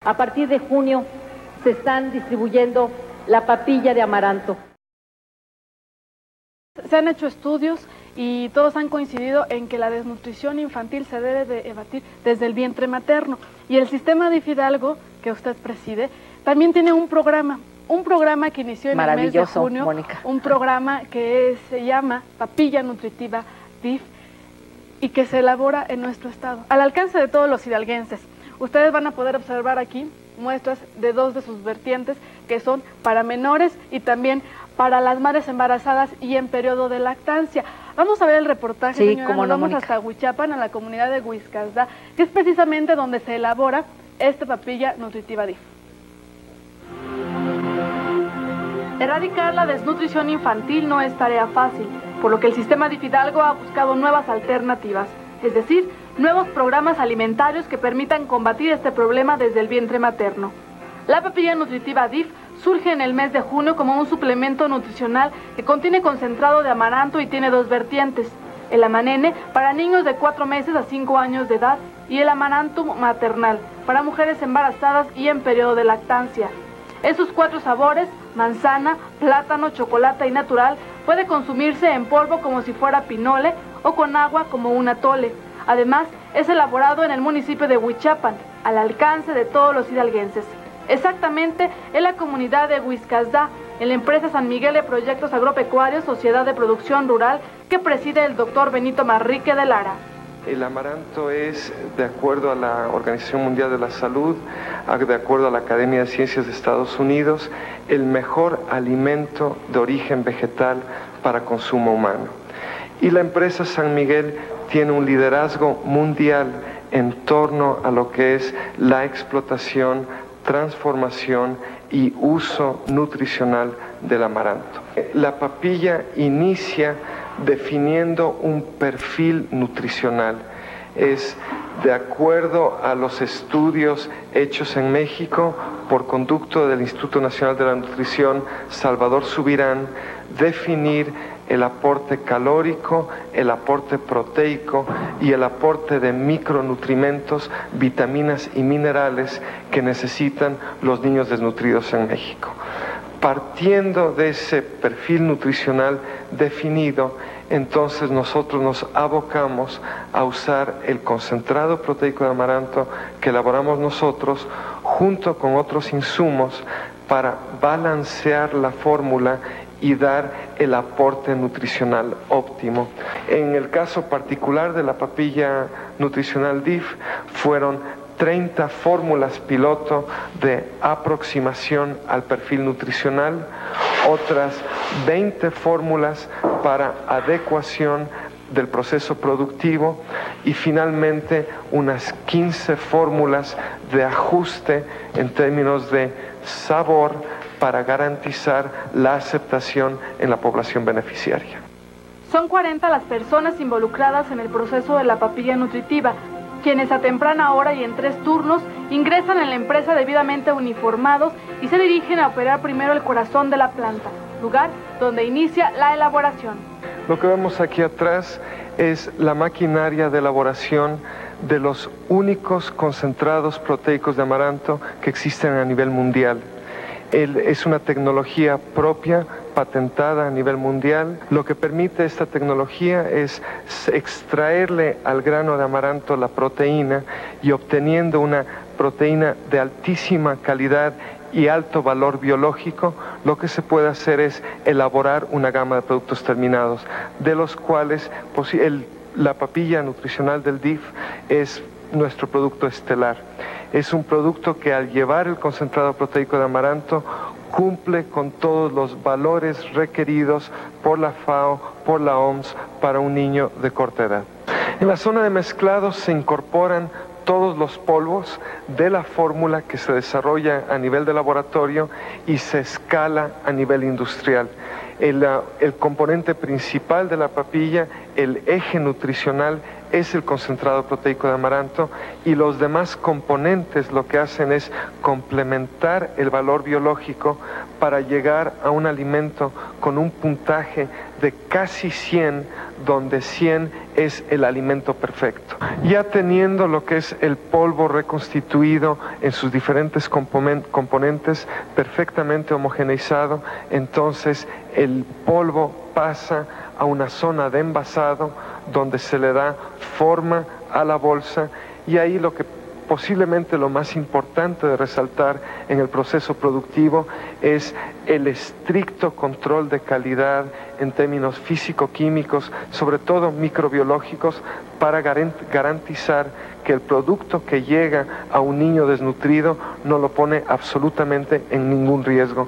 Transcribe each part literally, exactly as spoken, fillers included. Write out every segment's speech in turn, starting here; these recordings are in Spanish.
A partir de junio se están distribuyendo la papilla de amaranto. Se han hecho estudios y todos han coincidido en que la desnutrición infantil se debe de evadir desde el vientre materno. Y el sistema de Hidalgo, que usted preside, también tiene un programa, un programa que inició en el mes de junio, Mónica. Un programa que es, se llama Papilla Nutritiva D I F y que se elabora en nuestro estado, al alcance de todos los hidalguenses. Ustedes van a poder observar aquí muestras de dos de sus vertientes, que son para menores y también para las madres embarazadas y en periodo de lactancia. Vamos a ver el reportaje, sí, señora. Nos no, vamos hasta Huichapan, a la comunidad de Huizcaldá, que es precisamente donde se elabora esta papilla nutritiva D I F. Erradicar la desnutrición infantil no es tarea fácil, por lo que el sistema de Hidalgo ha buscado nuevas alternativas, es decir, nuevos programas alimentarios que permitan combatir este problema desde el vientre materno. La papilla nutritiva D I F surge en el mes de junio como un suplemento nutricional que contiene concentrado de amaranto y tiene dos vertientes: el amanene para niños de cuatro meses a cinco años de edad y el amaranto maternal para mujeres embarazadas y en periodo de lactancia. Esos cuatro sabores, manzana, plátano, chocolate y natural, puede consumirse en polvo como si fuera pinole o con agua como un atole. Además, es elaborado en el municipio de Huichapan, al alcance de todos los hidalguenses. Exactamente en la comunidad de Huizcaldá, en la empresa San Miguel de Proyectos Agropecuarios, Sociedad de Producción Rural, que preside el doctor Benito Manrique de Lara. El amaranto es, de acuerdo a la Organización Mundial de la Salud, de acuerdo a la Academia de Ciencias de Estados Unidos, el mejor alimento de origen vegetal para consumo humano. Y la empresa San Miguel tiene un liderazgo mundial en torno a lo que es la explotación, transformación y uso nutricional del amaranto. La papilla inicia definiendo un perfil nutricional. Es de acuerdo a los estudios hechos en México por conducto del Instituto Nacional de la Nutrición Salvador Subirán, definir el aporte calórico, el aporte proteico y el aporte de micronutrimentos, vitaminas y minerales que necesitan los niños desnutridos en México. Partiendo de ese perfil nutricional definido, entonces nosotros nos abocamos a usar el concentrado proteico de amaranto que elaboramos nosotros junto con otros insumos para balancear la fórmula y dar el aporte nutricional óptimo. En el caso particular de la papilla nutricional D I F, fueron treinta fórmulas piloto de aproximación al perfil nutricional, otras veinte fórmulas para adecuación del proceso productivo y finalmente unas quince fórmulas de ajuste en términos de sabor para garantizar la aceptación en la población beneficiaria. Son cuarenta las personas involucradas en el proceso de la papilla nutritiva, quienes a temprana hora y en tres turnos ingresan en la empresa debidamente uniformados y se dirigen a operar primero el corazón de la planta, lugar donde inicia la elaboración. Lo que vemos aquí atrás es la maquinaria de elaboración de los únicos concentrados proteicos de amaranto que existen a nivel mundial. El, es una tecnología propia, patentada a nivel mundial. Lo que permite esta tecnología es extraerle al grano de amaranto la proteína y obteniendo una proteína de altísima calidad y alto valor biológico, lo que se puede hacer es elaborar una gama de productos terminados, de los cuales pues, el, la papilla nutricional del D I F es nuestro producto estelar. Es un producto que al llevar el concentrado proteico de amaranto cumple con todos los valores requeridos por la FAO, por la O M S, para un niño de corta edad. En la zona de mezclados se incorporan todos los polvos de la fórmula que se desarrolla a nivel de laboratorio y se escala a nivel industrial. El, el componente principal de la papilla, el eje nutricional, es el concentrado proteico de amaranto, y los demás componentes lo que hacen es complementar el valor biológico para llegar a un alimento con un puntaje de casi cien, donde cien es el alimento perfecto. Ya teniendo lo que es el polvo reconstituido en sus diferentes componentes perfectamente homogeneizado, entonces el polvo pasa a una zona de envasado donde se le da forma a la bolsa, y ahí lo que posiblemente lo más importante de resaltar en el proceso productivo es el estricto control de calidad en términos físico-químicos, sobre todo microbiológicos, para garantizar que el producto que llega a un niño desnutrido no lo pone absolutamente en ningún riesgo.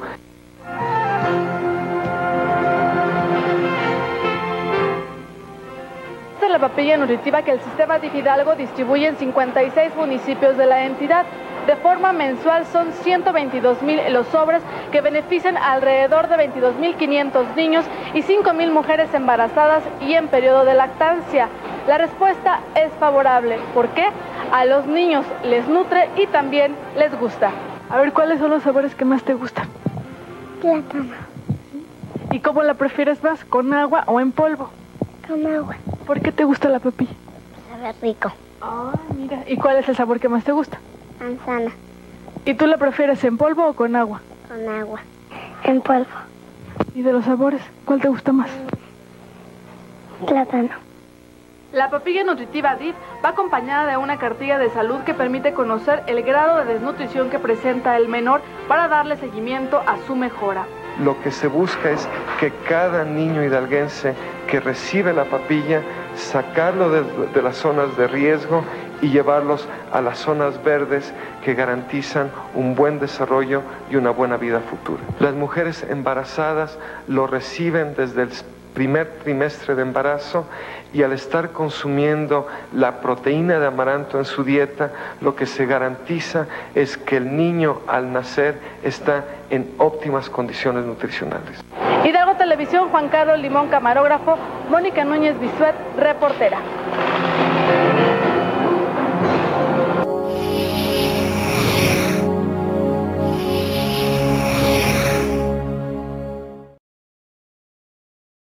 La papilla nutritiva que el sistema D I F Hidalgo distribuye en cincuenta y seis municipios de la entidad. De forma mensual son ciento veintidós mil los sobres que benefician a alrededor de veintidós mil quinientos niños y cinco mil mujeres embarazadas y en periodo de lactancia. La respuesta es favorable. ¿Por qué? A los niños les nutre y también les gusta. A ver, ¿cuáles son los sabores que más te gustan? Plátano. ¿Y cómo la prefieres más? ¿Con agua o en polvo? Con agua. ¿Por qué te gusta la papilla? Sabe rico. Ah, mira. ¿Y cuál es el sabor que más te gusta? Manzana. ¿Y tú la prefieres en polvo o con agua? Con agua. En polvo. ¿Y de los sabores, cuál te gusta más? Plátano. La papilla nutritiva D I F va acompañada de una cartilla de salud que permite conocer el grado de desnutrición que presenta el menor para darle seguimiento a su mejora. Lo que se busca es que cada niño hidalguense que recibe la papilla, sacarlo de, de las zonas de riesgo y llevarlos a las zonas verdes que garantizan un buen desarrollo y una buena vida futura. Las mujeres embarazadas lo reciben desde el primer trimestre de embarazo, y al estar consumiendo la proteína de amaranto en su dieta, lo que se garantiza es que el niño al nacer está en óptimas condiciones nutricionales. Hidalgo Televisión, Juan Carlos Limón, camarógrafo, Mónica Núñez Bisuet, reportera.